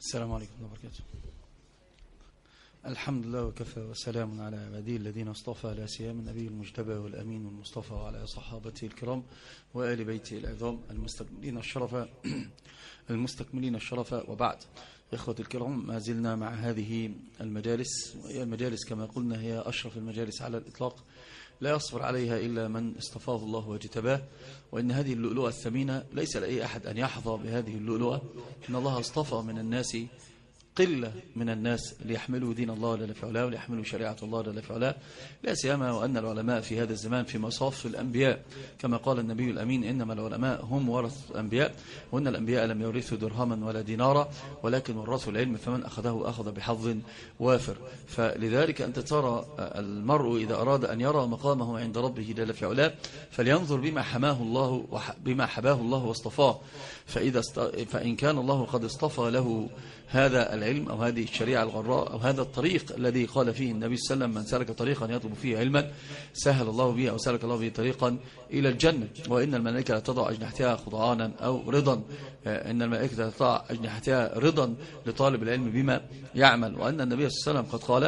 السلام عليكم ورحمة الله وبركاته. الحمد لله وكفى وسلام على عباده الذين اصطفى، لا سيما النبي المجتبى والأمين والمصطفى وعلى صحابته الكرام وآل بيته العظام المستكملين الشرف وبعد. إخوة الكرام، ما زلنا مع هذه المجالس، وهي المجالس كما قلنا هي أشرف المجالس على الإطلاق، لا يصبر عليها إلا من اصطفاه الله واجتباه. وإن هذه اللؤلؤة الثمينة ليس لأي أحد أن يحظى بهذه اللؤلؤة. إن الله اصطفى من الناس قلة من الناس ليحملوا دين الله جل في علاه وليحملوا شريعة الله جل في علاه، لا سيما وأن العلماء في هذا الزمان في مصاف الأنبياء، كما قال النبي الأمين: إنما العلماء هم ورثة الأنبياء، وأن الأنبياء لم يورثوا درهما ولا دينارا ولكن ورثوا العلم، فمن أخذه أخذ بحظ وافر. فلذلك أنت ترى المرء إذا أراد أن يرى مقامه عند ربه جل في علاه فلينظر بما حباه الله واصطفاه. فإن كان الله قد اصطفى له هذا العلم أو هذه الشريعة الغراء أو هذا الطريق الذي قال فيه النبي صلى الله عليه وسلم: من سلك طريقا يطلب فيه علما سهل الله به أو سلك الله به طريقا إلى الجنة. وإن الملائكة لا تضع أجنحتها خضعانا أو رضا، إن الملائكة لا تضع أجنحتها رضا لطالب العلم بما يعمل. وأن النبي صلى الله عليه وسلم قد قال: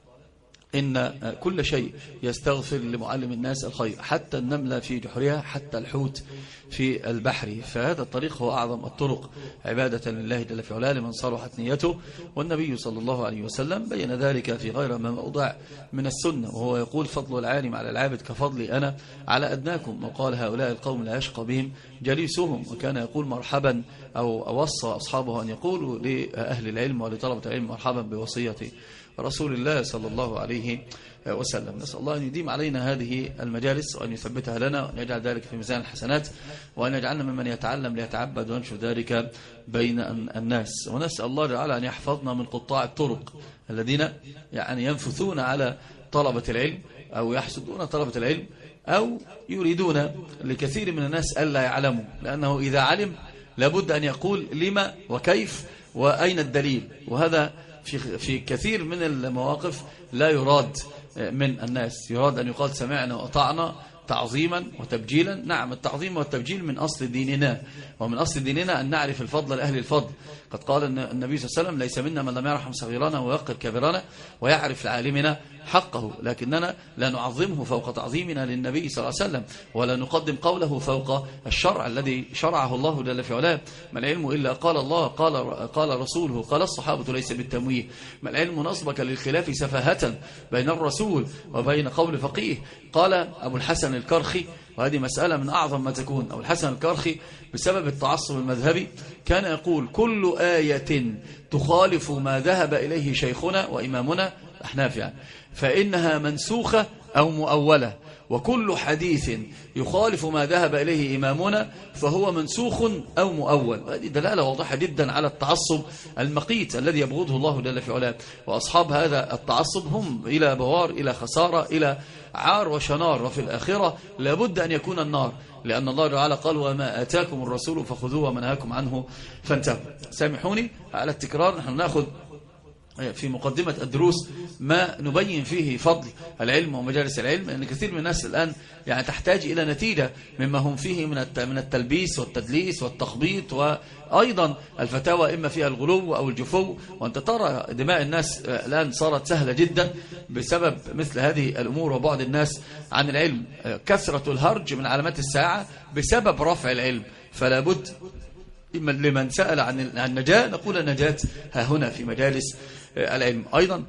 إن كل شيء يستغفر لمعلم الناس الخير، حتى النملة في جحرها، حتى الحوت في البحر. فهذا الطريق هو أعظم الطرق عبادة لله جل في علاه لمن صلحت نيته. والنبي صلى الله عليه وسلم بين ذلك في غير ما موضع من السنة، وهو يقول: فضل العالم على العابد كفضلي أنا على أدناكم. وقال: هؤلاء القوم لا يشقى بهم جليسهم. وكان يقول مرحبا أو وصى أصحابه أن يقولوا لأهل العلم ولطلبة العلم: مرحبا بوصية رسول الله صلى الله عليه وسلم. نسأل الله أن يديم علينا هذه المجالس وأن يثبتها لنا وأن يجعل ذلك في ميزان الحسنات، وأن يجعلنا ممن يتعلم ليتعبد وينشر ذلك بين الناس. ونسأل الله تعالى أن يحفظنا من قطاع الطرق الذين ينفثون على طلبة العلم أو يحسدون طلبة العلم أو يريدون لكثير من الناس ألا يعلموا، لأنه إذا علم لابد أن يقول لما وكيف وأين الدليل. وهذا في كثير من المواقف لا يراد من الناس، يراد أن يقال سمعنا وأطعنا تعظيما وتبجيلا. نعم، التعظيم والتبجيل من أصل ديننا، ومن أصل ديننا أن نعرف الفضل لأهل الفضل. قد قال النبي صلى الله عليه وسلم: ليس منا من لم يرحم صغيرنا ويوقر كبيرنا ويعرف لعالمنا حقه. لكننا لا نعظمه فوق تعظيمنا للنبي صلى الله عليه وسلم، ولا نقدم قوله فوق الشرع الذي شرعه الله جل في علاه. ما العلم إلا قال الله قال رسوله قال الصحابة، ليس بالتمويه. ما العلم نصبك للخلاف سفاهة بين الرسول وبين قول فقيه. قال أبو الحسن الكرخي، وهذه مسألة من أعظم ما تكون، أبو الحسن الكرخي بسبب التعصب المذهبي كان يقول: كل آية تخالف ما ذهب إليه شيخنا وإمامنا الأحناف فإنها منسوخة أو مؤولة، وكل حديث يخالف ما ذهب إليه إمامنا فهو منسوخ أو مؤول. هذه دلالة واضحة جدا على التعصب المقيت الذي يبغضه الله جل في علاه. وأصحاب هذا التعصب هم إلى بوار، إلى خسارة، إلى عار وشنار، وفي الآخرة لابد أن يكون النار، لأن الله تعالى قال: وما آتاكم الرسول فخذوه وما نهاكم عنه فانتهوا. سامحوني على التكرار، نحن نأخذ في مقدمة الدروس ما نبين فيه فضل العلم ومجالس العلم، لأن كثير من الناس الآن تحتاج إلى نتيجة مما هم فيه من التلبيس والتدليس والتخبيط، وأيضا الفتاوى إما فيها الغلو أو الجفو. وأنت ترى دماء الناس الآن صارت سهلة جدا بسبب مثل هذه الأمور وبعد الناس عن العلم. كثرة الهرج من علامات الساعة بسبب رفع العلم. فلا بد لمن سأل عن النجاة نقول: النجاة ها هنا في مجالس العلم. أيضا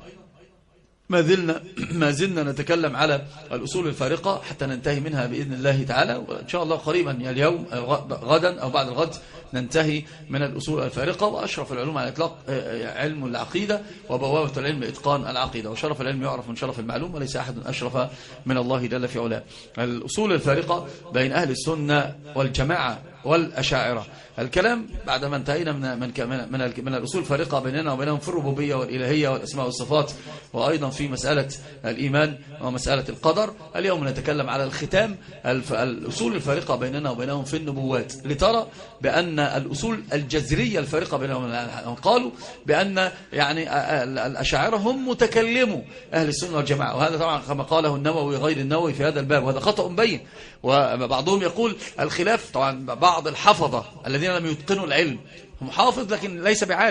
ما زلنا نتكلم على الأصول الفارقة حتى ننتهي منها بإذن الله تعالى، وإن شاء الله قريبا اليوم غدا أو بعد الغد ننتهي من الأصول الفارقة. وأشرف العلوم على الإطلاق علم العقيدة، وبوابة العلم إتقان العقيدة، وشرف العلم يعرف من شرف المعلوم، وليس أحد أشرف من الله جل في علاه. الأصول الفارقة بين أهل السنة والجماعة والأشاعرة. الكلام بعد ما انتهينا من الأصول الفارقة بيننا وبينهم في الربوبية والإلهية والأسماء والصفات، وأيضا في مسألة الإيمان ومسألة القدر. اليوم نتكلم على الختام، الأصول الفارقة بيننا وبينهم في النبوات، لترى بأن الأصول الجذرية الفارقة بينهم قالوا بأن الأشاعرة هم متكلموا أهل السنة والجماعة، وهذا طبعا كما قاله النووي غير النووي في هذا الباب، وهذا خطأ بين. وبعضهم يقول الخلاف، طبعا بعض الحفظة الذين لم يتقنوا العلم، هم حافظ لكن ليس بعالم،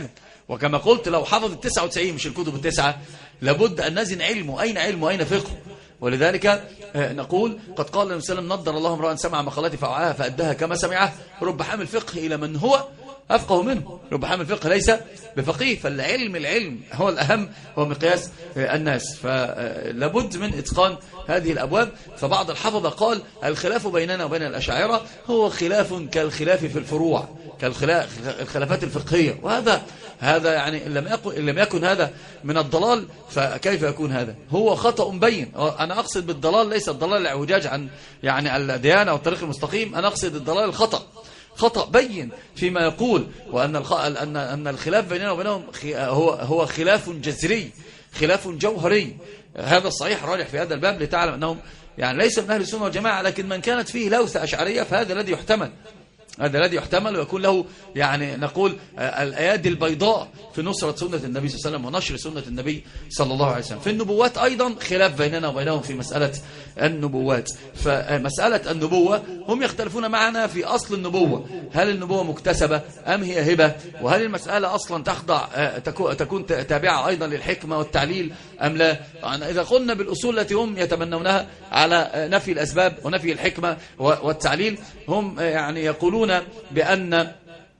وكما قلت لو حفظ 99 مش الكتب التسعة لابد أن نزن علمه، أين علمه أين فقه. ولذلك نقول قد قال النبي صلى الله عليه وسلم نضر الله امرأ سمع مقالتي فوعاها فأداها كما سمعها، رب حامل فقه إلى من هو أفقه منه، رب حامل فقه ليس بفقيه. فالعلم هو الأهم، هو مقياس الناس، فلابد من إتقان هذه الأبواب. فبعض الحفظة قال الخلاف بيننا وبين الأشاعرة هو خلاف كالخلاف في الفروع، كالخلافات الفقهية، وهذا يعني إن لم يكن هذا من الضلال فكيف يكون هذا؟ هو خطأ بين. أنا أقصد بالضلال ليس الضلال الاعوجاج عن يعني الديانة والطريق المستقيم، أنا أقصد الضلال الخطأ، خطأ بين فيما يقول، وأن الخلاف بيننا وبينهم هو خلاف جذري، خلاف جوهري. هذا الصحيح راجح في هذا الباب لتعلم أنهم يعني ليس من أهل السنة والجماعة، لكن من كانت فيه لوثة أشعرية فهذا الذي يحتمل، هذا الذي يحتمل ويكون له يعني نقول الأيادي البيضاء في نصرة سنة النبي صلى الله عليه وسلم ونشر سنة النبي صلى الله عليه وسلم. في النبوات أيضا خلاف بيننا وبينهم في مسألة النبوات. فمسألة النبوة هم يختلفون معنا في أصل النبوة، هل النبوة مكتسبة أم هي هبة، وهل المسألة أصلا تخضع تكون تابعة أيضا للحكمة والتعليل أم لا. يعني إذا قلنا بالأصول التي هم يتمنونها على نفي الأسباب ونفي الحكمة والتعليل، هم يعني يقولون بأن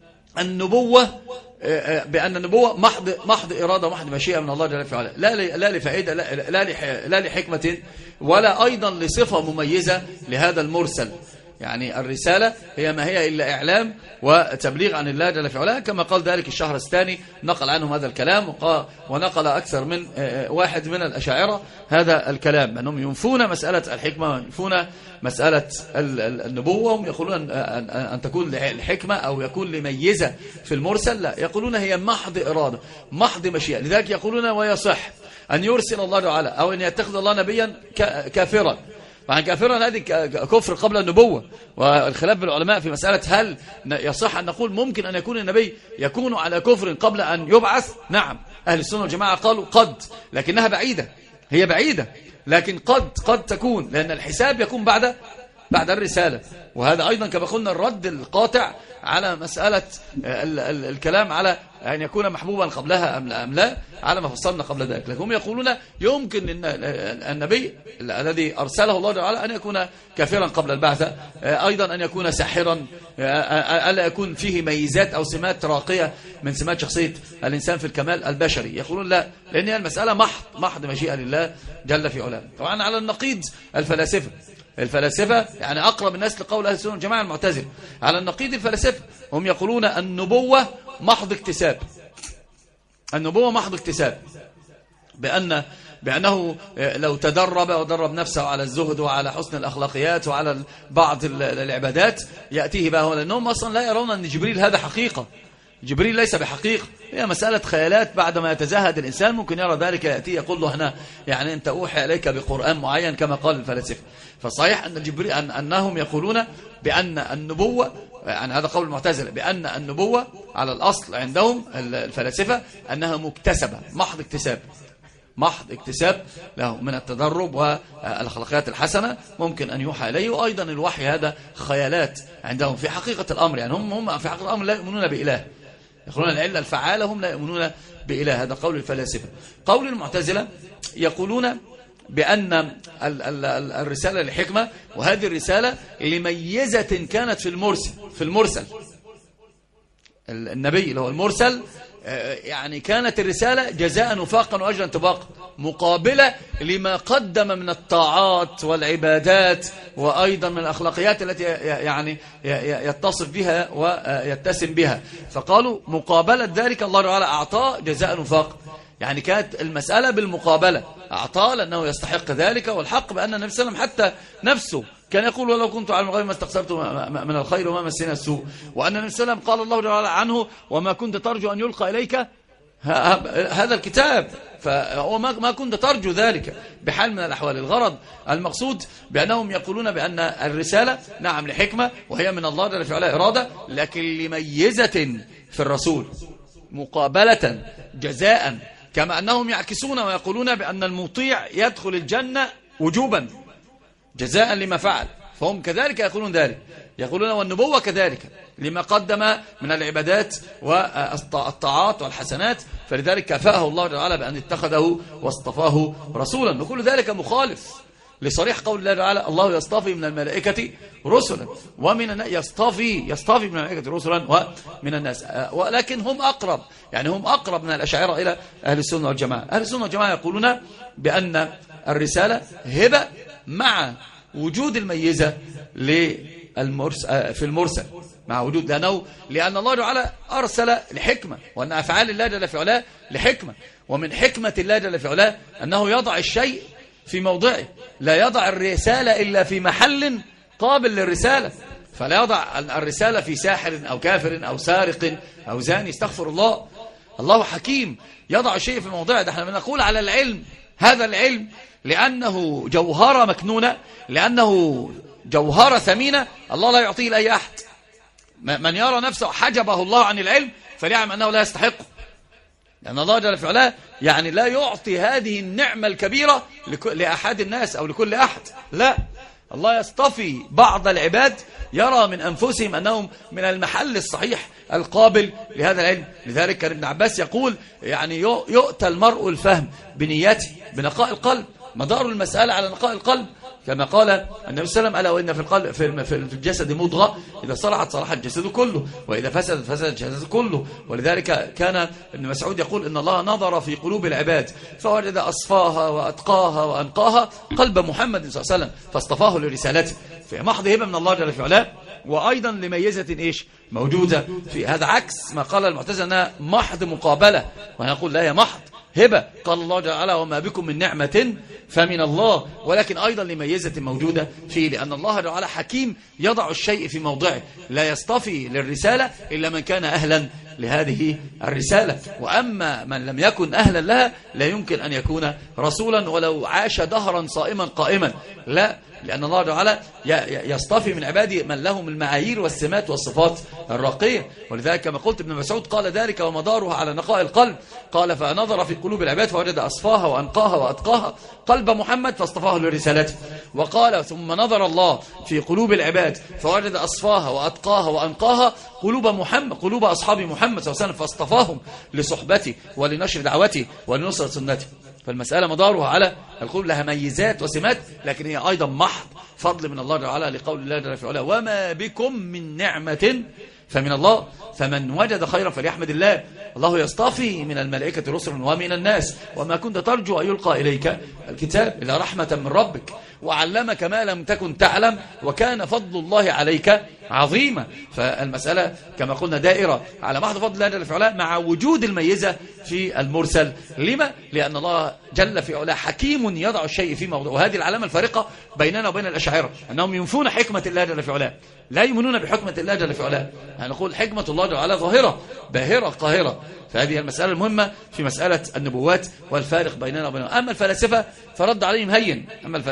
النبوة محض إرادة ومحض مشيئة من الله جل وعلا، لا لفائدة، لا لحكمة، ولا أيضا لصفة مميزة لهذا المرسل. يعني الرسالة هي ما هي إلا إعلام وتبليغ عن الله جل وعلا، كما قال ذلك الشهرستاني، نقل عنهم هذا الكلام، ونقل أكثر من واحد من الأشاعرة هذا الكلام، أنهم ينفون مسألة الحكمة وينفون مسألة النبوة. هم يقولون أن تكون الحكمة أو يكون لميزة في المرسل، لا، يقولون هي محض إرادة محض مشيئة. لذلك يقولون ويصح أن يرسل الله تعالى أو أن يتخذ الله نبيا كافرا. وعن كافرا هذه كفر قبل النبوة، والخلاف بالعلماء في مسألة هل يصح أن نقول ممكن أن يكون النبي يكون على كفر قبل أن يبعث. نعم، أهل السنة والجماعة قالوا قد، لكنها بعيدة، هي بعيدة، لكن قد تكون، لأن الحساب يكون بعد الرسالة. وهذا أيضا كما قلنا الرد القاطع على مسألة الكلام على أن يكون محبوبا قبلها أم لا، على ما فصلنا قبل ذلك. لكن هم يقولون يمكن أن النبي الذي أرسله الله تعالى أن يكون كافرا قبل البعثة، أيضا أن يكون ساحرا، ألا يكون فيه ميزات أو سمات راقية من سمات شخصية الإنسان في الكمال البشري. يقولون لا، لأن المسألة محض مشيئة لله جل في علاه. طبعا على النقيض الفلاسفة يعني أقرب الناس لقول أهل السنة والجماعة المعتزلة. على النقيض الفلاسفة هم يقولون النبوة محض اكتساب، النبوة محض اكتساب، بأنه لو تدرب ودرب نفسه على الزهد وعلى حسن الأخلاقيات وعلى بعض العبادات يأتيه بها هو، لأنهم أصلا لا يرون أن جبريل هذا حقيقة. جبريل ليس بحقيقة، هي مسألة خيالات. بعدما يتزهد الإنسان ممكن يرى ذلك، يأتي يقول له هنا يعني أنت أوحي إليك بقرآن معين كما قال الفلاسفة. فصحيح أن جبريل أنهم يقولون بأن النبوة، يعني هذا قول المعتزلة، بأن النبوة على الأصل عندهم الفلاسفة أنها مكتسبة، محض اكتساب له من التدرب والأخلاقيات الحسنة، ممكن أن يوحى إليه. وأيضا الوحي هذا خيالات عندهم في حقيقة الأمر، يعني هم في حقيقة الأمر لا يؤمنون بإله، يقولون العلة الفعالة، هم لا يؤمنون بإله. هذا قول الفلاسفة. قول المعتزلة يقولون بأن الرسالة لحكمة، وهذه الرسالة لميزة كانت في المرسل النبي اللي هو المرسل، يعني كانت الرسالة جزاء وفاقا وأجرا طباقا، مقابلة لما قدم من الطاعات والعبادات وأيضا من الأخلاقيات التي يعني يتصف بها ويتسم بها. فقالوا مقابلة ذلك الله تعالى أعطاه جزاء وفاقا، يعني كانت المسألة بالمقابلة، أعطاه لأنه يستحق ذلك. والحق بأن النبي صلى الله عليه وسلم حتى نفسه كان يقول ولو كنت على الغيب ما استقصرت من الخير وما مسنا السوء. وأن النبي صلى الله عليه وسلم قال الله تعالى عنه وما كنت ترجو أن يلقى إليك هذا الكتاب، فهو ما كنت ترجو ذلك بحال من الأحوال. الغرض المقصود بأنهم يقولون بأن الرسالة نعم لحكمة وهي من الله جل وعلا إرادة، لكن لميزة في الرسول مقابلة جزاء، كما أنهم يعكسون ويقولون بأن المطيع يدخل الجنة وجوبا جزاء لما فعل، فهم كذلك يقولون ذلك. يقولون والنبوة كذلك لما قدم من العبادات والطاعات والحسنات، فلذلك كافأه الله تعالى بأن اتخذه واصطفاه رسولا. وكل ذلك مخالف لصريح قول الله تعالى الله يصطفي من الملائكة رسلا ومن الناس، يصطفي من الملائكة رسلا ومن الناس، ولكن هم أقرب، يعني هم أقرب من الأشاعرة إلى أهل السنة والجماعة. أهل السنة والجماعة يقولون بأن الرسالة هبة مع وجود الميزة في المرسل، مع وجود، لأن الله تعالى أرسل لحكمة، وأن أفعال الله جل في علاه لحكمة، ومن حكمة الله جل في علاه أنه يضع الشيء في موضعه، لا يضع الرسالة إلا في محل قابل للرسالة، فلا يضع الرسالة في ساحر أو كافر أو سارق أو زاني، استغفر الله. الله حكيم يضع الشيء في موضعه. ده احنا بنقول على العلم، هذا العلم لأنه جوهرة مكنونة، لأنه جوهرة ثمينة، الله لا يعطيه لأي أحد. من يرى نفسه حجبه الله عن العلم فليعلم أنه لا يستحقه، لأن الله جل في علاه يعني لا يعطي هذه النعمة الكبيرة لأحد الناس أو لكل أحد، لا، الله يصطفي بعض العباد يرى من أنفسهم أنهم من المحل الصحيح القابل لهذا العلم. لذلك كان ابن عباس يقول يعني يؤتى المرء الفهم بنيته، بنقاء القلب، مدار المسألة على نقاء القلب، كما قال النبي صلى الله عليه وسلم: ألا وإن في القلب في الجسد مضغة إذا صلحت صلح الجسد كله وإذا فسدت فسد الجسد كله. ولذلك كان ابن مسعود يقول: إن الله نظر في قلوب العباد فوجد أصفاها وأتقاها وأنقاها قلب محمد صلى الله عليه وسلم فاصطفاه لرسالته، في محض هبة من الله جل في علاه، وأيضا لميزة إيش موجودة في هذا، عكس ما قال المعتزلة أنها محض مقابلة، ونقول لا، هي محض هبة. قال الله تعالى: وما بكم من نعمة فمن الله، ولكن أيضا لميزة موجودة فيه، لأن الله تعالى حكيم يضع الشيء في موضعه، لا يصطفي للرسالة إلا من كان أهلا لهذه الرسالة، وأما من لم يكن أهلا لها لا يمكن أن يكون رسولا ولو عاش دهرا صائما قائما، لا، لأن الله تعالى يصطفي من عباده من لهم المعايير والسمات والصفات الراقية. ولذلك كما قلت ابن مسعود قال ذلك ومداره على نقاء القلب، قال: فنظر في قلوب العباد فوجد أصفاها وأنقاها وأتقاها قلب محمد فاصطفاه لرسالته. وقال: ثم نظر الله في قلوب العباد فوجد أصفاها وأتقاها وأنقاها قلوب أصحاب محمد صلى الله عليه وسلم فاصطفاهم لصحبته ولنشر دعوته ولنصرة سنته. فالمسألة مدارها على القلوب، لها ميزات وسمات، لكن هي أيضا محض فضل من الله تعالى، لقول الله جل في علاه: وما بكم من نعمة فمن الله، فمن وجد خيرا فليحمد الله. الله يصطفي من الملائكة رسلا ومن الناس، وما كنت ترجو أن يلقى إليك الكتاب إلا رحمة من ربك وعلمك ما لم تكن تعلم وكان فضل الله عليك عظيما. فالمسألة كما قلنا دائرة على محض فضل الله جل في علاه مع وجود الميزة في المرسل. لما؟ لأن الله جل في علاه حكيم يضع الشيء في موضوع، وهذه العلامة الفارقة بيننا وبين الأشاعرة، أنهم ينفون حكمة الله جل في علاه، لا يؤمنون بحكمة الله جل في علاه. نقول حكمة الله جل وعلا ظاهرة باهرة قاهرة. فهذه المسألة المهمة في مسألة النبوات والفارق بيننا وبينهم. أما الفلاسفة فرد عليهم هين،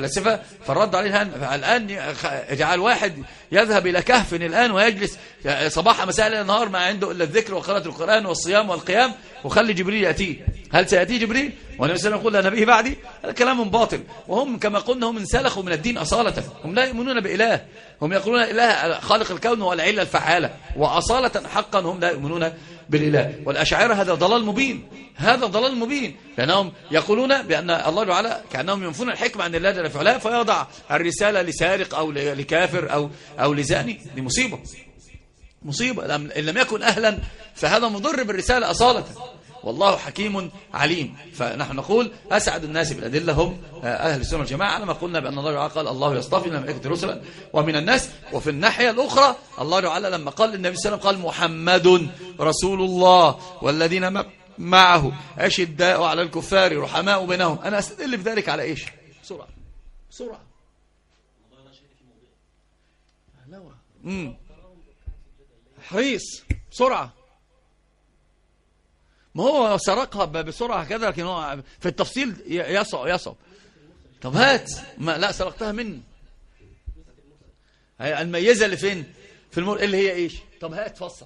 الآن يجعل واحد يذهب إلى كهف الآن ويجلس صباح مساء إلى النهار ما عنده إلا الذكر وقراءة القرآن والصيام والقيام، وخلي جبريل يأتيه. هل سيأتي جبريل؟ والنبي صلى الله عليه وسلم يقول: لا نبي بعدي. هذا كلام باطل، وهم كما قلنا هم انسلخوا من الدين أصالة، هم لا يؤمنون بإله، هم يقولون إله خالق الكون والعلة الفعالة، وأصالة حقا هم لا يؤمنون بالإله. والأشاعرة هذا ضلال مبين، لأنهم يقولون بأن الله تعالى كأنهم ينفون الحكمة عن الله جل في علاه، فيضع الرسالة لسارق أو لكافر أو لزاني. دي مصيبة إن لم يكن أهلا، فهذا مضر بالرسالة أصالة، والله حكيم عليم. فنحن نقول أسعد الناس بالأدلة هم أهل السنة والجماعة، على ما قلنا بأن الله تعالى قال: الله يصطفي من الملائكة رسلا ومن الناس. وفي الناحية الأخرى الله تعالى لما قال النبي صلى الله عليه وسلم قال: محمد رسول الله والذين معه أشداء على الكفار رحماء بينهم. أنا أستدل بذلك على إيش؟ بسرعة حريص بسرعة. ما هو سرقها بسرعة كذا، لكن هو في التفصيل يصعب. طب هات، لا سرقتها مني. الميزة اللي فين؟ في اللي هي ايش؟ طب هات فصل.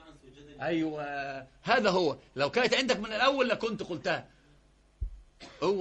ايوه، هذا هو. لو كانت عندك من الاول لكنت قلتها. اوعى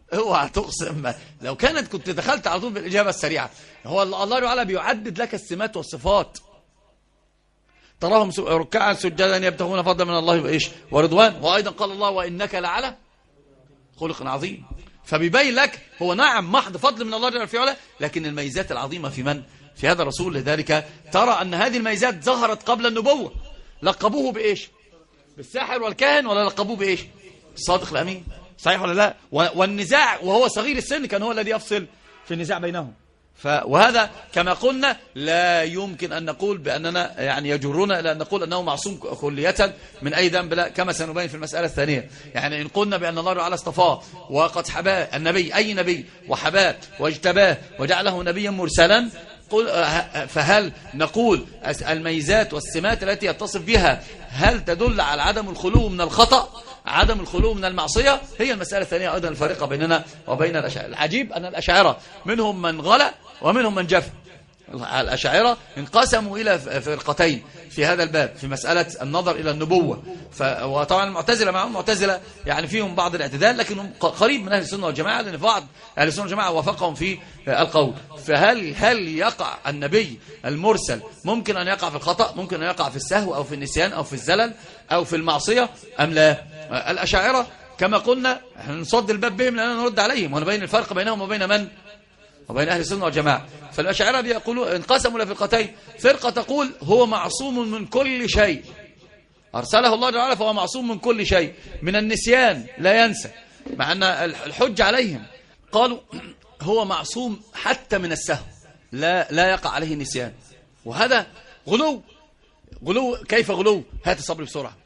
اوعى تقسم. لو كنت دخلت على طول بالإجابة السريعة. هو الله تعالى بيعدد لك السمات والصفات. تراهم ركعا سجدا يبتغون فضلا من الله وإيش ورضوان. وأيضا قال الله وإنك لعلى خلق عظيم. فبيبين لك هو نعم محض فضل من الله جل في علاه، لكن الميزات العظيمة في من؟ في هذا الرسول. لذلك ترى أن هذه الميزات ظهرت قبل النبوة. لقبوه بإيش؟ بالساحر والكاهن، ولا لقبوه بإيش؟ الصادق الأمين. صحيح ولا لا؟ والنزاع وهو صغير السن كان هو الذي يفصل في النزاع بينهم. وهذا كما قلنا لا يمكن أن نقول بأننا يعني يجرنا إلى أن نقول أنه معصوم كلية من أي ذنب، لا، كما سنبين في المسألة الثانية. يعني إن قلنا بأن الله تعالى اصطفاه وقد حباه النبي، أي نبي، وحباه واجتباه وجعله نبيا مرسلا، فهل نقول الميزات والسمات التي يتصف بها هل تدل على عدم الخلو من الخطأ، عدم الخلو من المعصية؟ هي المسألة الثانية أيضا الفارقة بيننا وبين الأشاعرة. العجيب أن الأشاعرة منهم من غلا ومنهم من جف. الأشاعرة انقسموا إلى فرقتين في هذا الباب في مسألة النظر إلى النبوة. وطبعا المعتزلة معهم المعتزلة يعني فيهم بعض الاعتدال، لكنهم قريب من أهل السنة والجماعة، لأن بعض أهل السنة والجماعة وافقهم في القول. فهل يقع النبي المرسل ممكن أن يقع في الخطأ، ممكن أن يقع في السهو أو في النسيان أو في الزلل أو في المعصية أم لا؟ الأشاعرة كما قلنا نصد الباب بهم لأننا نرد عليهم ونبين الفرق بينهم وبين من؟ وبين أهل السنة والجماعة. فالأشاعرة بيقولوا انقسموا إلى فرقتين. فرقة تقول هو معصوم من كل شيء، أرسله الله تعالى فهو معصوم من كل شيء، من النسيان لا ينسى، مع أن الحج عليهم قالوا هو معصوم حتى من السهو، لا يقع عليه النسيان. وهذا غلو. كيف غلو؟ هات الصبر بسرعة.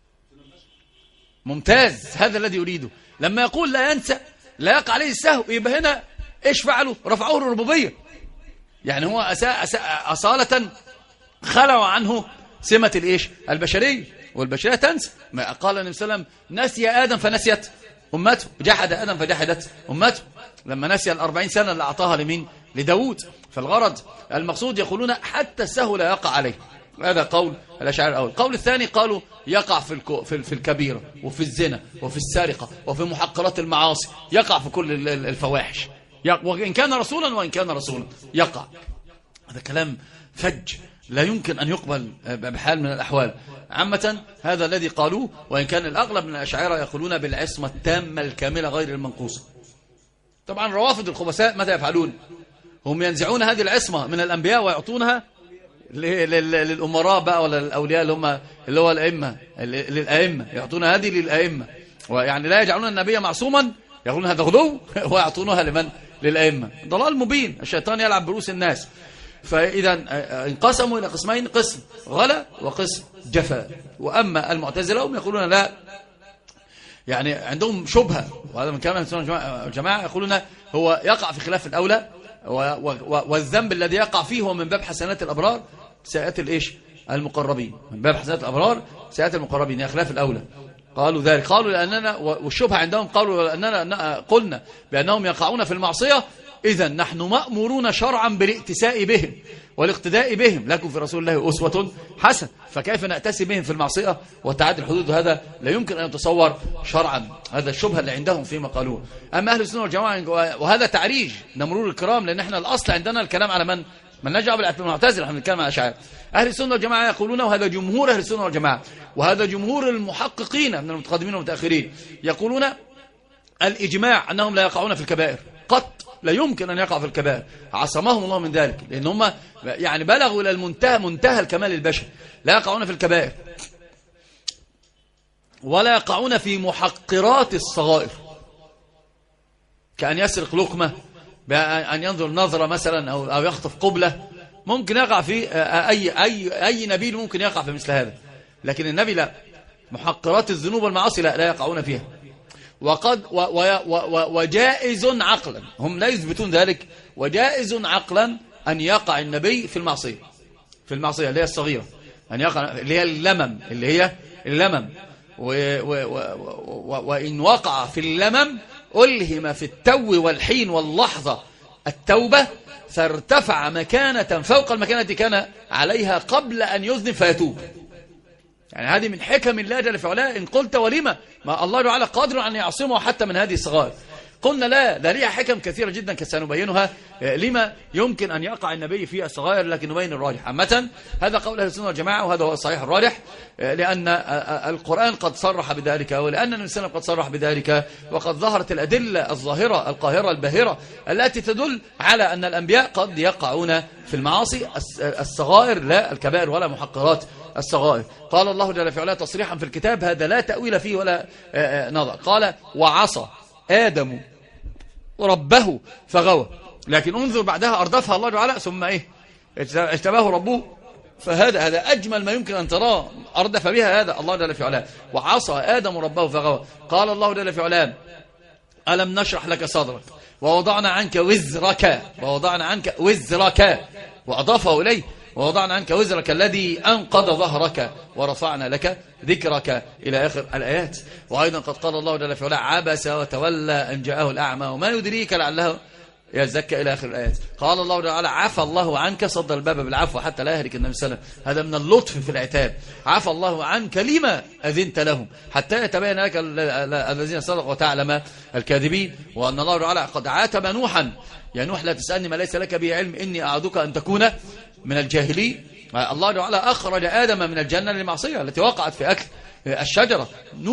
ممتاز، هذا الذي يريده. لما يقول لا ينسى لا يقع عليه السهو، يبقى هنا ايش فعلوا؟ رفعوه الربوبية. يعني هو أصالة خلوا عنه سمة الايش؟ البشرية، والبشرية تنسى. ما قال النبي صلى الله عليه وسلم نسي آدم فنسيت أمته، جحد آدم فجحدت أمته، لما نسي 40 سنة اللي أعطاها لمين؟ لداود. فالغرض المقصود يقولون حتى السهو لا يقع عليه. هذا قول الأشاعرة الأول. القول الثاني قالوا يقع في الكبيرة وفي الزنا وفي السرقة وفي محقرات المعاصي، يقع في كل الفواحش، وإن كان رسولا وإن كان رسولا يقع. هذا كلام فج لا يمكن أن يقبل بحال من الأحوال. عامة هذا الذي قالوه، وإن كان الأغلب من الأشاعرة يقولون بالعصمة التامة الكاملة غير المنقوصة. طبعا روافض الخبثاء ماذا يفعلون؟ هم ينزعون هذه العصمة من الأنبياء ويعطونها للأمراء بقى ولا الأولياء اللي هو الأئمة، للأئمة، يعطون هذه للأئمة. ويعني لا يجعلون النبي معصوما، يقولون هذا غلو، ويعطونها لمن؟ للأئمة. ضلال مبين، الشيطان يلعب برؤوس الناس. فإذا انقسموا إلى قسمين، قسم غلا وقسم جفا. وأما المعتزلة هم يقولون لا، يعني عندهم شبهة، وهذا من كلام الجماعة، يقولون هو يقع في خلاف الأولى، والذنب الذي يقع فيه هو من باب حسنات الأبرار سيئات الإيش؟ المقربين. من باب حسنات الأبرار سيئات المقربين، يا خلاف الأولى. قالوا ذلك، قالوا لأننا، والشبهة عندهم قالوا لأننا قلنا بأنهم يقعون في المعصية، إذا نحن مأمورون شرعا بالائتساء بهم والاقتداء بهم، لكم في رسول الله أسوة حسنة، فكيف نأتسي بهم في المعصية وتعدي الحدود؟ هذا لا يمكن أن يتصور شرعا. هذا الشبهة اللي عندهم فيما قالوه. أما أهل السنة والجماعة، وهذا تعريج لمرور الكرام، لأن احنا الأصل عندنا الكلام على من نجع بالمعتزلة، احنا بنتكلم على الأشاعرة. أهل السنة والجماعة يقولون، وهذا جمهور أهل السنة والجماعة، وهذا جمهور المحققين من المتقدمين والمتأخرين، يقولون الإجماع أنهم لا يقعون في الكبائر قط، لا يمكن أن يقع في الكبائر، عصمهم الله من ذلك، لأن هم يعني بلغوا إلى المنتهى، منتهى الكمال البشري، لا يقعون في الكبائر ولا يقعون في محقرات الصغائر، كأن يسرق لقمة، بأن ينظر نظرة مثلا، أو يخطف قبلة. ممكن يقع في أي نبي ممكن يقع في مثل هذا، لكن النبي لا. محقرات الذنوب والمعاصي لا يقعون فيها. وجائز عقلا، هم لا يثبتون ذلك، وجائز عقلا أن يقع النبي في المعصية، اللي هي الصغيرة، أن يقع اللي هي اللمم، وإن وقع في اللمم ألهم في التو والحين واللحظة التوبة، فارتفع مكانة فوق المكانة التي كان عليها قبل أن يذنب فيتوب. يعني هذه من حكم الله جل في علاه. إن قلت ولما، ما الله تعالى قادر أن يعصمه حتى من هذه الصغائر. قلنا لا، ده ليها حكم كثيرة جدا سنبينها لما يمكن أن يقع النبي في الصغائر، لكن نبين الراجح. عامة هذا قول أهل السنة والجماعة، وهذا هو الصحيح الراجح، لأن القرآن قد صرح بذلك، ولأن النبي صلى الله عليه وسلم قد صرح بذلك، وقد ظهرت الأدلة الظاهرة القاهرة الباهرة التي تدل على أن الأنبياء قد يقعون في المعاصي الصغائر لا الكبائر ولا محقرات الصغائر. قال الله جل في علاه تصريحا في الكتاب، هذا لا تأويل فيه ولا نظر، قال وعصى آدم ربه فغوى، لكن انظر بعدها أردفها الله تعالى ثم اجتباه ربه، فهذا أجمل ما يمكن أن تراه، أردف بها هذا الله جل في علاه. وعصى آدم ربه فغوى، قال الله جل في علاه ألم نشرح لك صدرك ووضعنا عنك وزرك وأضافه إليه، ووضعنا عنك وزرك الذي أنقض ظهرك ورفعنا لك ذكرك إلى آخر الآيات. وأيضا قد قال الله جل في علاه عبس وتولى أن جاءه الأعمى وما يدريك لعله يزكى إلى آخر الآيات. قال الله تعالى عفى الله عنك، صد الباب بالعفو حتى لا يهلك النبي صلى الله عليه وسلم، هذا من اللطف في العتاب. عفى الله عنك لما أذنت لهم حتى يتبين لك الذين صدقوا وتعلم الكاذبين. وأن الله تعالى قد عاتب نوحا، يا نوح لا تسألني ما ليس لك به علم إني أعدك أن تكون من الجاهلين. الله تعالى أخرج آدم من الجنة للمعصية التي وقعت في أكل الشجرة.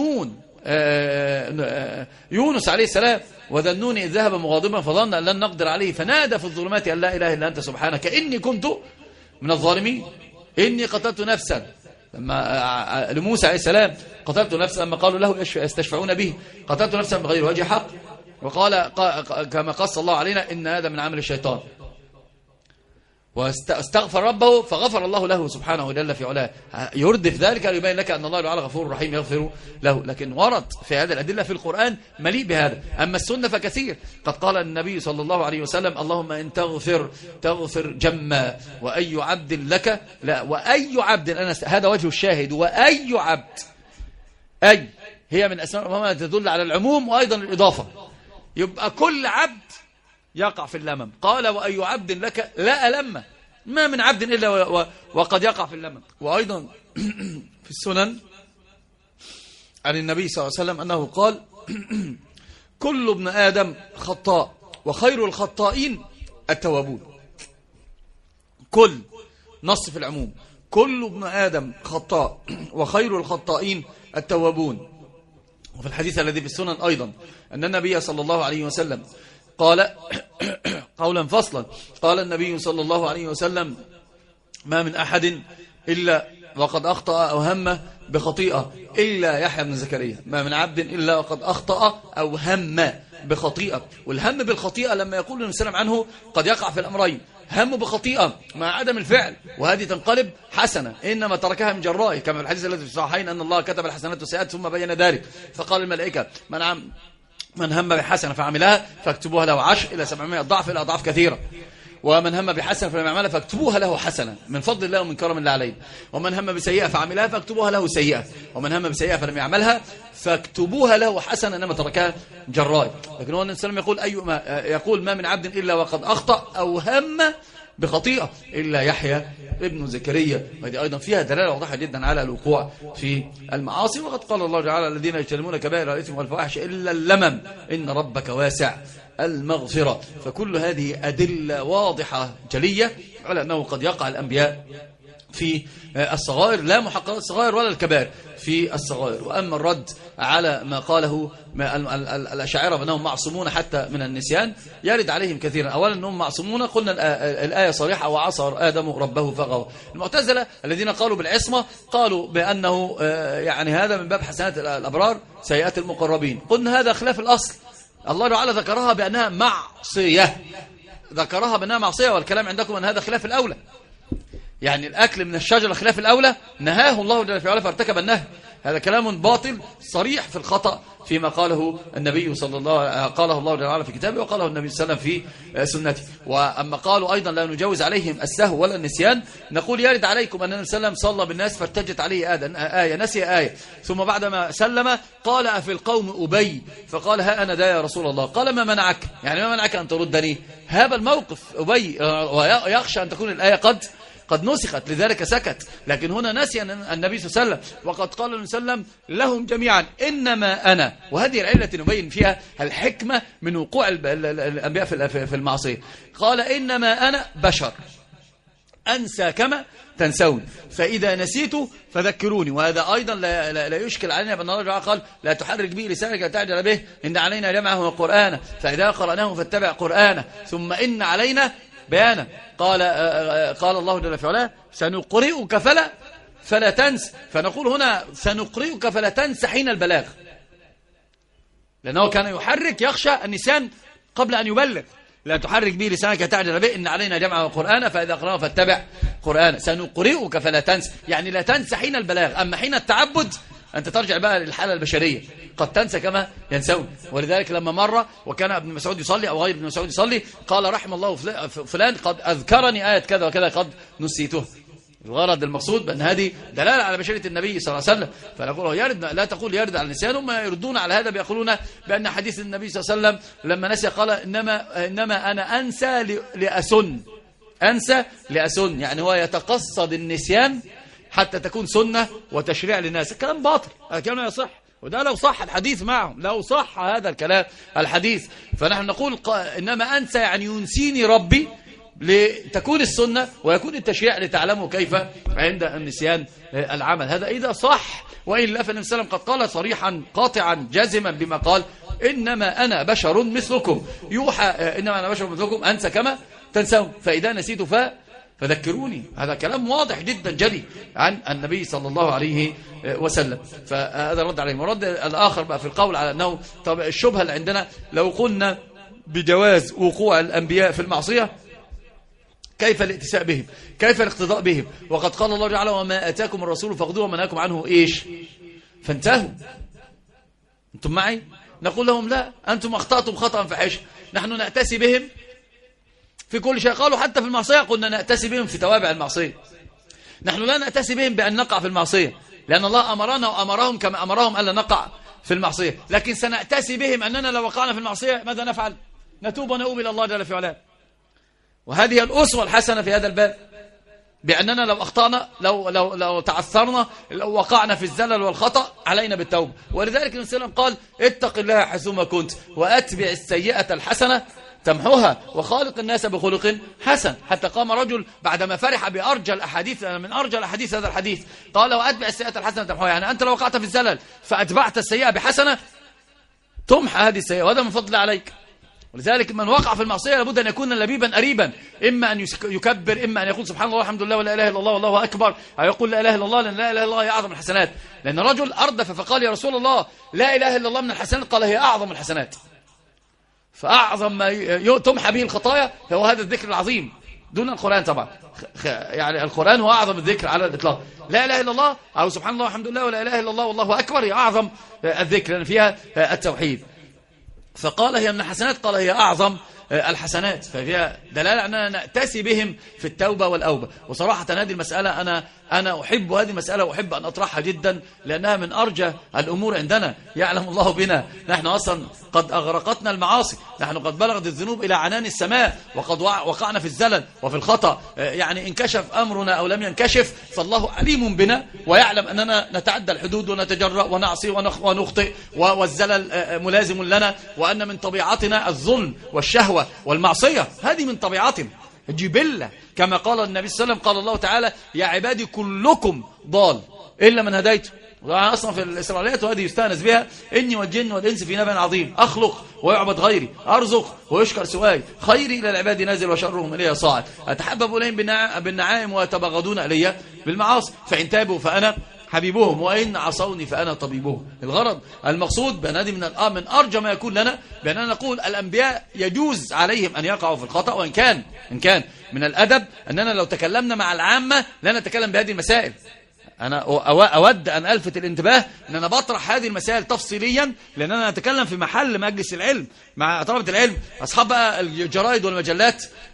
يونس عليه السلام وذنون إذ ذهب مغاضبا فظن أن لن نقدر عليه فنادى في الظلمات أن لا إله إلا أنت سبحانك إني كنت من الظالمين. إني قتلت نفسا، لما لموسى عليه السلام قتلت نفسا، لما قالوا له يستشفعون به قتلت نفسا بغير وجه حق، وقال كما قص الله علينا إن هذا من عمل الشيطان، واستغفر ربه فغفر الله له سبحانه وجل في علاه. يردف ذلك ليبين لك أن الله تعالى غفور رحيم يغفر له. لكن ورد في هذه الأدلة في القرآن مليء بهذا. أما السنة فكثير، قد قال النبي صلى الله عليه وسلم اللهم إن تغفر جما وأي عبد لك، لا وأي عبد، أنا هذا وجه الشاهد، وأي عبد، أي هي من أسماء المهمة تدل على العموم وأيضا الإضافة، يبقى كل عبد يقع في اللمم. قال وأي عبد لك لا ألم، ما من عبد إلا وقد يقع في اللمم. وأيضا في السنن عن النبي صلى الله عليه وسلم أنه قال كل ابن آدم خطاء وخير الخطائين التوابون. كل نص في العموم، كل ابن آدم خطاء وخير الخطائين التوابون. وفي الحديث الذي في السنن أيضا أن النبي صلى الله عليه وسلم قال قولا فصلا، قال النبي صلى الله عليه وسلم ما من أحد إلا وقد أخطأ أو هم بخطيئة إلا يحيى بن زكريا، ما من عبد إلا وقد أخطأ أو هم بخطيئة. والهم بالخطيئة لما يقول النبي صلى الله عليه وسلم عنه قد يقع في الأمرين، هم بخطيئة مع عدم الفعل وهذه تنقلب حسنة، إنما تركها من جرائه، كما في الحديث الذي في الصحيحين أن الله كتب الحسنات والسيئات ثم بين ذلك، فقال الملائكة من هم بحسنة فعملها فاكتبوها له 10 إلى 700 ضعف إلى أضعاف كثيرة، ومن هم بحسنة فلم يعملها فاكتبوها له حسنة من فضل الله ومن كرم الله عليه، ومن هم بسيئة فعملها فاكتبوها له سيئة، ومن هم بسيئة فلم يعملها فاكتبوها له حسنة إنما تركها جرائه. لكن هو النبي صلى الله عليه وسلم يقول ما من عبد إلا وقد أخطأ أو هم بخطيئة إلا يحيى ابن زكريا. وهذه أيضا فيها دلالة واضحة جدا على الوقوع في المعاصي. وقد قال الله تعالى الذين يجتنبون كبائر الإثم والفواحش إلا اللمم إن ربك واسع المغفرة. فكل هذه أدلة واضحة جلية على أنه قد يقع الأنبياء في الصغائر، لا محققات الصغائر ولا الكبائر في الصغائر. وأما الرد على ما قاله الأشاعرة بأنهم معصومون حتى من النسيان يرد عليهم كثيرا. أولا أنهم معصومون، قلنا الآية صريحة وعصى آدم ربه فغوى. المعتزلة الذين قالوا بالعصمة قالوا بأنه يعني هذا من باب حسنات الأبرار سيئات المقربين. قلنا هذا خلاف الأصل، الله تعالى ذكرها بأنها معصية، ذكرها بأنها معصية، والكلام عندكم أن هذا خلاف الأولى، يعني الأكل من الشجرة خلاف الأولى نهاه الله جل وعلا فارتكب النهي. هذا كلام باطل صريح في الخطأ فيما قاله النبي صلى الله قاله الله جل وعلا في كتابه وقاله النبي صلى الله عليه وسلم في سنته. وأما قالوا أيضا لا نجوز عليهم السهو ولا النسيان، نقول يرد عليكم أن النبي صلى الله عليه وسلم صلى بالناس فارتجت عليه آية نسي آية، ثم بعدما سلم قال أفي القوم أبي، فقال ها أنا ذا يا رسول الله، قال ما منعك، يعني ما منعك أن تردني؟ هذا الموقف أبي ويخشى أن تكون الآية قد قد نسخت لذلك سكت. لكن هنا نسي النبي صلى الله عليه وسلم، وقد قال النبي صلى الله عليه وسلم لهم جميعا إنما أنا. وهذه العلة نبين فيها الحكمة من وقوع الأنبياء في المعصية. قال إنما أنا بشر أنسى كما تنسون، فإذا نسيت فذكروني. وهذا أيضا لا يشكل علينا بأن الله قال لا تحرك به لسانك تعجل به إن علينا جمعه وقرآنه فإذا قرأناه فاتبع قرآنه ثم إن علينا بيانه. قال الله جل وعلا سنقرئك فلا تنس. فنقول هنا سنقرئك فلا تنس حين البلاغ، لأنه كان يحرك يخشى النسيان قبل أن يبلغ. لا تحرك به لسانك تعجل به إن علينا جمعه وقرآنه فإذا قرأناه فاتبع قرآنه. سنقرئك فلا تنس، يعني لا تنسى حين البلاغ. أما حين التعبد أنت ترجع بقى للحالة البشرية، قد تنسى كما ينسون. ولذلك لما مر وكان ابن مسعود يصلي أو غير ابن مسعود يصلي قال رحم الله فلان قد أذكرني آية كذا وكذا قد نسيته. الغرض المقصود بأن هذه دلالة على بشرية النبي صلى الله عليه وسلم. فنقول يرد، لا تقول يرد على النسيان. هم يردون على هذا بيقولون بأن حديث النبي صلى الله عليه وسلم لما نسي قال إنما أنا أنسى لأسن، يعني هو يتقصد النسيان حتى تكون سنة وتشريع للناس. الكلام باطل، الكلام لا يصح. وده لو صح الحديث معهم، لو صح هذا الكلام الحديث. فنحن نقول إنما أنسى يعني ينسيني ربي لتكون السنة ويكون التشريع لتعلموا كيف عند النسيان العمل. هذا إذا صح، وإلا فالنبي صلى الله عليه وسلم قد قال صريحا قاطعا جازما بما قال إنما أنا بشر مثلكم يوحى، إنما أنا بشر مثلكم أنسى كما تنسون فإذا نسيت فذكروني. هذا كلام واضح جدا جلي عن النبي صلى الله عليه وسلم. فهذا رد عليه. ورد الآخر بقى في القول على أنه طب الشبهة اللي عندنا لو قلنا بجواز وقوع الأنبياء في المعصية كيف الاتساء بهم، كيف الاقتداء بهم، وقد قال الله تعالى وما أتاكم الرسول فاخذوه وما نهاكم عنه إيش فانتهوا. أنتم معي؟ نقول لهم لا، أنتم أخطأتم خطأ فحش، نحن نأتسي بهم في كل شيء. قالوا حتى في المعصية قلنا نأتسي بهم في توابع المعصية. نحن لا نأتسي بهم بأن نقع في المعصية، لأن الله أمرنا وأمرهم كما أمرهم ألا نقع في المعصية. لكن سنأتسي بهم أننا لو وقعنا في المعصية ماذا نفعل؟ نتوب ونؤوب إلى الله جل في علاه. وهذه الأسوة الحسنة في هذا الباب، بأننا لو أخطأنا لو تعثرنا لو وقعنا في الزلل والخطأ علينا بالتوبة. ولذلك النبي صلى الله عليه وسلم قال اتق الله حيثما كنت وأتبع السيئة الحسنة تمحوها وخالق الناس بخلق حسن. حتى قام رجل بعدما فرح بأرجى الأحاديث، من أرجى الأحاديث هذا الحديث، قال وأتبع السيئة الحسنة تمحوها، يعني أنت لو وقعت في الزلل فأتبعت السيئة بحسنة تمحى هذه السيئة، وهذا من فضل عليك. ولذلك من وقع في المعصية لابد أن يكون لبيبا قريبا، إما أن يكبر، إما أن يقول سبحان الله والحمد لله ولا إله إلا الله والله أكبر، أو يقول لا إله إلا الله، لأن لا إله إلا الله هي أعظم الحسنات. لأن رجل أردف فقال يا رسول الله لا إله إلا الله من الحسنات، قال هي أعظم الحسنات. فأعظم ما تمحى به الخطايا هو هذا الذكر العظيم دون القرآن طبعا. يعني القرآن هو أعظم الذكر على الإطلاق. لا إله إلا الله أو سبحان الله والحمد لله ولا إله إلا الله والله أكبر هي أعظم الذكر لأن فيها التوحيد. فقال هي من الحسنات، قال هي أعظم الحسنات. ففيها دلالة أننا نأتسي بهم في التوبة والأوبة. وصراحة هذه المسألة أنا أحب هذه المسألة وأحب أن أطرحها جدا، لأنها من أرجى الأمور عندنا. يعلم الله بنا، نحن أصلا قد أغرقتنا المعاصي، نحن قد بلغت الذنوب إلى عنان السماء، وقد وقعنا في الزلل وفي الخطأ. يعني انكشف أمرنا أو لم ينكشف فالله عليم بنا ويعلم أننا نتعدى الحدود ونتجرأ ونعصي ونخطئ، والزلل ملازم لنا، وأن من طبيعتنا الظلم والشهوة والمعصية. هذه من طبيعتنا جبلة، كما قال النبي صلى الله عليه وسلم قال الله تعالى يا عبادي كلكم ضال إلا من هديته. وأنا أصلا في الإسرائيليات وهذه يستانس بها إني والجن والإنس في نبأ عظيم، أخلق ويعبد غيري، أرزق ويشكر سواي، خيري إلى العباد نازل وشرهم إلي صاعد، أتحبب إليهم بالنعائم ويتبغضون إلي بالمعاصي، فإن تابوا فأنا حبيبهم وإن عصوني فأنا طبيبهم. الغرض المقصود بأن هذه من أرجى ما يكون لنا بأننا نقول الأنبياء يجوز عليهم أن يقعوا في الخطأ، وإن كان من الأدب أننا لو تكلمنا مع العامة لا نتكلم بهذه المسائل. أنا أود أن ألفت الانتباه أن أنا بطرح هذه المسائل تفصيليا، لأن أنا أتكلم في محل مجلس العلم مع طلبة العلم. أصحاب بقى الجرائد والمجلات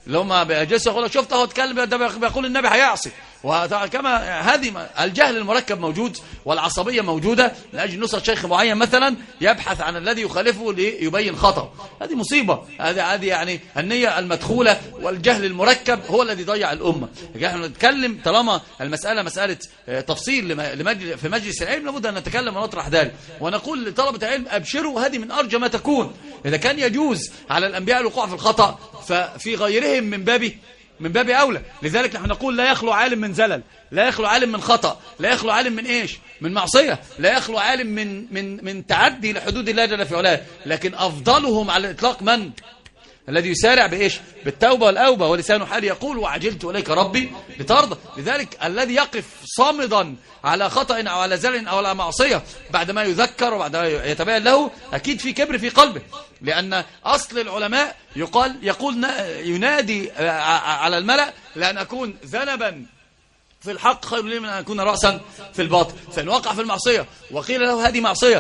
اللي هم بيجلسوا يقولوا شفت اهو اتكلم ده بيقول النبي هيعصي. وكما هذه الجهل المركب موجود والعصبية موجودة لأجل نصرة شيخ معين مثلا يبحث عن الذي يخالفه ليبين خطأ. هذه مصيبة. هذه يعني النية المدخولة والجهل المركب هو الذي ضيع الأمة. نحن نتكلم طالما المسألة مسألة تفصيل في مجلس العلم لابد أن نتكلم ونطرح ذلك ونقول لطلبة العلم أبشروا هذه من أرجى ما تكون. إذا كان يجوز على الأنبياء الوقوع في الخطأ ففي غيرهم من باب أولى. لذلك نحن نقول لا يخلو عالم من زلل، لا يخلو عالم من خطأ، لا يخلو عالم من إيش؟ من معصية، لا يخلو عالم من تعدي لحدود الله جل في علاه. لكن أفضلهم على الإطلاق من؟ الذي يسارع بإيش؟ بالتوبة والأوبة ولسان حال يقول وعجلت إليك ربي لترضى. لذلك الذي يقف صامدا على خطأ أو على زلل أو على معصية بعد ما يذكر وبعد ما يتبين له أكيد في كبر في قلبه. لأن أصل العلماء يقول ينادي على الملأ لأن أكون ذنبا في الحق خير لي من أن أكون رأسا في الباطل. فإن وقع في المعصية وقيل له هذه معصية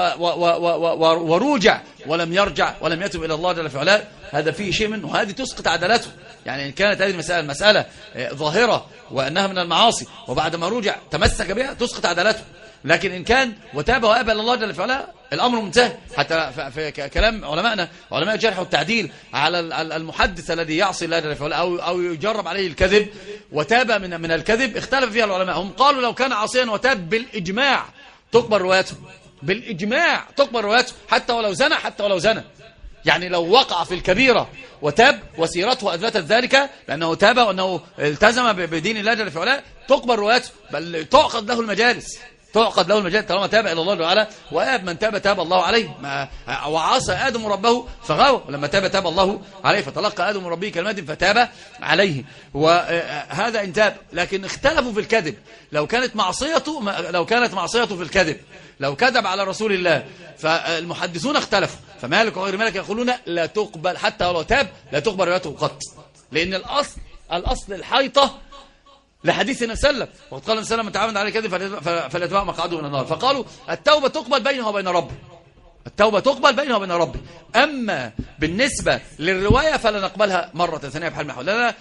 وروجع ولم يرجع ولم يتب إلى الله جل في علاه هذا فيه شيء منه، وهذه تسقط عدالته. يعني إن كانت هذه المسألة ظاهرة وأنها من المعاصي وبعد ما رجع تمسك بها تسقط عدالته. لكن إن كان وتاب وأبى الله جل في علاه الأمر منتهي. حتى في كلام علماء الجرح والتعديل على المحدث الذي يعصي الله جل في علاه أو يجرب عليه الكذب وتاب من الكذب اختلف فيها العلماء. هم قالوا لو كان عاصيا وتاب بالإجماع تقبل روايته، بالإجماع تقبل روايته حتى ولو زنى. يعني لو وقع في الكبيرة وتاب وسيرته أثبتت ذلك لأنه تاب وأنه التزم بدين الله جل في علاه تقبل روايته، بل تعقد له المجالس طالما تاب إلى الله تعالى. وآب من تاب الله عليه. وعصى آدم ربه فغوى ولما تاب الله عليه فتلقى آدم ربه كلمات فتاب عليه. وهذا إن تاب. لكن اختلفوا في الكذب. لو كانت معصيته في الكذب لو كذب على رسول الله فالمحدثون اختلفوا. فمالك وغير مالك يقولون لا تقبل حتى ولو تاب لا تقبل روايته قط. لأن الأصل الحيطة لحديث النبي صلى الله عليه وسلم وقد قال النبي صلى الله عليه وسلم من تعامل عليه كذب فليتبع مقعده من النار. فقالوا التوبة تقبل بينه وبين ربه. أما بالنسبة للرواية فلا نقبلها مرة ثانية بحال ما حول. لا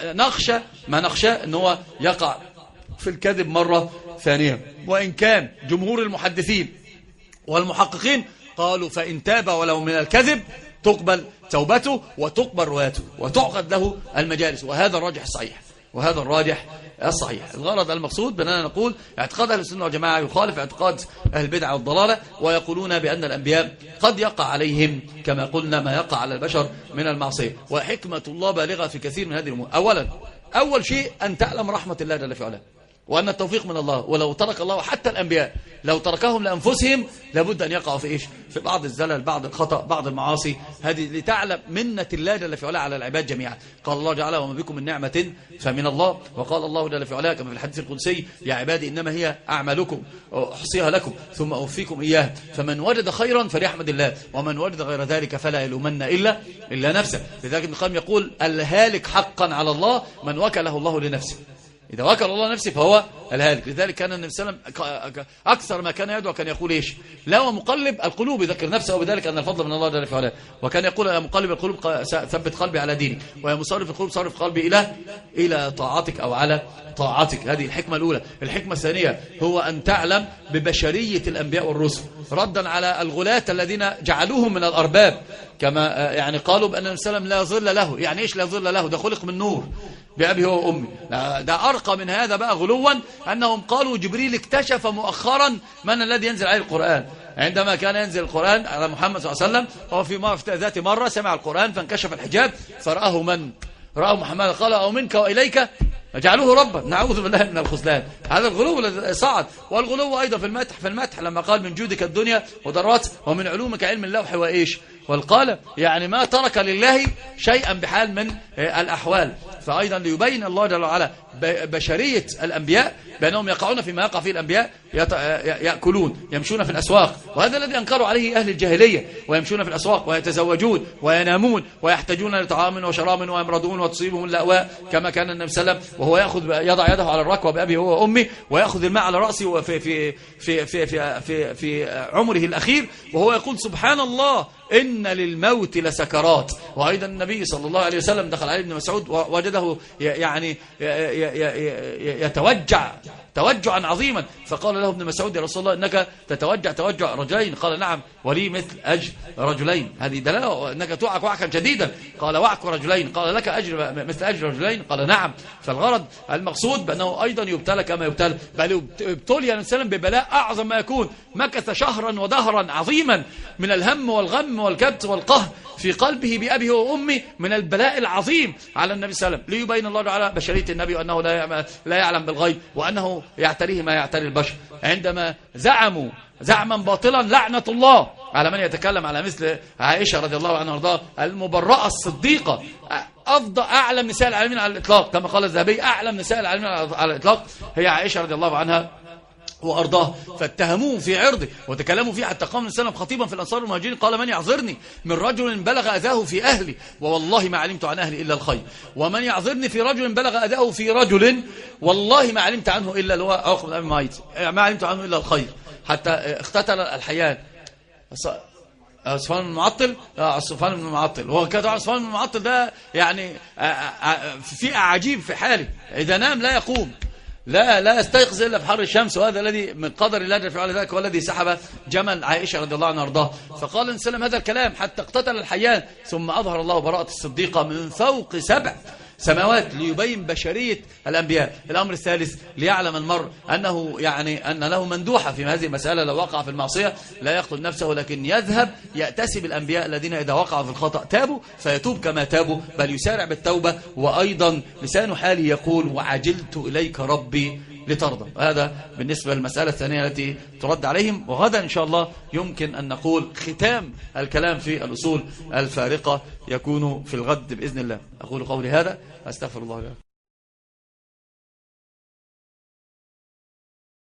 نخشى أن هو يقع في الكذب مرة ثانية. وإن كان جمهور المحدثين والمحققين قالوا فإن تاب ولو من الكذب تقبل توبته وتقبل روايته وتعقد له المجالس. وهذا الراجح الصحيح. الغرض المقصود بأننا نقول اعتقاد أهل السنة والجماعة يخالف اعتقاد أهل البدع والضلالة. ويقولون بأن الأنبياء قد يقع عليهم كما قلنا ما يقع على البشر من المعصية. وحكمة الله بالغة في كثير من هذه الأمور. أول شيء أن تعلم رحمة الله جل في علاه وأن التوفيق من الله. ولو ترك الله حتى الأنبياء لو تركهم لأنفسهم لابد أن يقعوا في إيش؟ في بعض الزلل، بعض الخطأ، بعض المعاصي. هذه لتعلم منة الله جل في علاه على العباد جميعا. قال الله تعالى وما بكم من نعمة فمن الله. وقال الله جل في علاه كما في الحديث القدسي يا عبادي إنما هي أعمالكم أحصيها لكم ثم أوفيكم إياها فمن وجد خيرا فليحمد الله ومن وجد غير ذلك فلا يلومن إلا نفسه. لذلك ابن القيم يقول الهالك حقا على الله من وكله الله لنفسه. إذا وكل الله نفسه فهو الهالك. لذلك كان النبي صلى الله عليه وسلم أكثر ما كان يدعو كان يقول إيش؟ لا ومقلب القلوب يذكر نفسه وبذلك أن الفضل من الله جل في علاه. وكان يقول يا مقلب القلوب ثبت قلبي على دينك ويا مصرف القلوب صرف قلبي إلى طاعتك أو على طاعتك. هذه الحكمة الأولى. الحكمة الثانية هو أن تعلم ببشرية الأنبياء والرسل ردا على الغلاة الذين جعلوهم من الأرباب. كما يعني قالوا بأن النبي صلى الله عليه وسلم لا ظل له. يعني إيش لا ظل له؟ ده خلق من نور بأبي هو وأمي. ده أرقى من هذا بقى غلوا أنهم قالوا جبريل اكتشف مؤخرا من الذي ينزل عليه القرآن. عندما كان ينزل القرآن على محمد صلى الله عليه وسلم هو في ذات مرة سمع القرآن فانكشف الحجاب فرآه رأى محمد قال أو منك وإليك جعلوه ربا. نعوذ بالله من الخذلان. هذا الغلو الذي صعد. والغلو أيضا في المدح لما قال من جودك الدنيا وضرات ومن علومك علم اللوح وإيش والقلم. يعني ما ترك لله شيئا بحال من الأحوال. فأيضا ليبين الله جل وعلا بشرية الأنبياء بأنهم يقعون فيما يقع فيه الأنبياء، يأكلون، يمشون في الأسواق، وهذا الذي أنكروا عليه أهل الجاهلية، ويمشون في الأسواق ويتزوجون وينامون ويحتاجون لطعام وشراب ويمرضون وتصيبهم اللأواء كما كان النبي صلى الله عليه وسلم، وهو يضع يده على الركبة بأبي هو وأمي، ويأخذ الماء على رأسه وفي في في في في في, في عمره الأخير، وهو يقول سبحان الله إن للموت لسكرات. وأيضا النبي صلى الله عليه وسلم دخل عليه ابن مسعود ووجده يعني يتوجع توجعا عظيما، فقال له ابن مسعود يا رسول الله إنك تتوجع توجع رجلين، قال نعم ولي مثل أجر رجلين، هذه دلالة أنك توعك وعكا شديدا، قال وعك رجلين، قال لك أجر مثل أجر رجلين، قال نعم. فالغرض المقصود بأنه أيضا يبتلى كما يبتلى، بل ابتلي الإنسان ببلاء أعظم ما يكون، مكث شهرا ودهرا عظيما من الهم والغم والكبت والقهر في قلبه بأبيه وأمه من البلاء العظيم على النبي صلى الله عليه وسلم، ليبين الله تعالى بشرية النبي وأنه لا يعلم بالغيب، وأنه يعتريه ما يعتري البشر. عندما زعموا زعما باطلا لعنة الله على من يتكلم على مثل عائشة رضي الله عنها وارضاها المبرأة الصديقة، أفضل أعلم نساء العالمين على الإطلاق، كما قال الذهبي أعلم نساء العالمين على الإطلاق هي عائشة رضي الله عنها وأرضاه، فاتهموه في عرضه وتكلموا فيه، حتى قام النبي خطيبا في الأنصار والمهاجرين قال من يعذرني من رجل بلغ أذاه في أهلي والله ما علمت عن أهلي إلا الخير، ومن يعذرني في رجل بلغ أذاه في رجل والله ما علمت عنه إلا اللي هو عقب بن أبي معيط، ما علمت عنه إلا الخير. حتى اختتل الحيان عصفان بن المعطل، عصفان بن المعطل، هو كان عصفان بن المعطل ده يعني في عجيب في حاله، إذا نام لا يقوم، لا يستيقظ إلا في حر الشمس، وهذا الذي من قدر الله جل وعلا ذلك، والذي سحب جمل عائشة رضي الله عنها وارضاها. فقال النبي صلى الله عليه وسلم هذا الكلام حتى اقتتل الحيان، ثم أظهر الله براءة الصديقة من فوق 7 سماوات ليبين بشرية الأنبياء. الأمر الثالث ليعلم المرء أنه يعني أن له مندوحة في هذه المسألة، لو وقع في المعصية لا يقتل نفسه، لكن يذهب يأتسب الأنبياء الذين إذا وقعوا في الخطأ تابوا فيتوب كما تابوا، بل يسارع بالتوبة، وأيضا لسان حاله يقول وعجلت إليك ربي لترضى. هذا بالنسبة للمسألة الثانية التي ترد عليهم. وغدا إن شاء الله يمكن أن نقول ختام الكلام في الأصول الفارقة يكون في الغد بإذن الله. أقول قولي هذا، أستغفر الله لكم.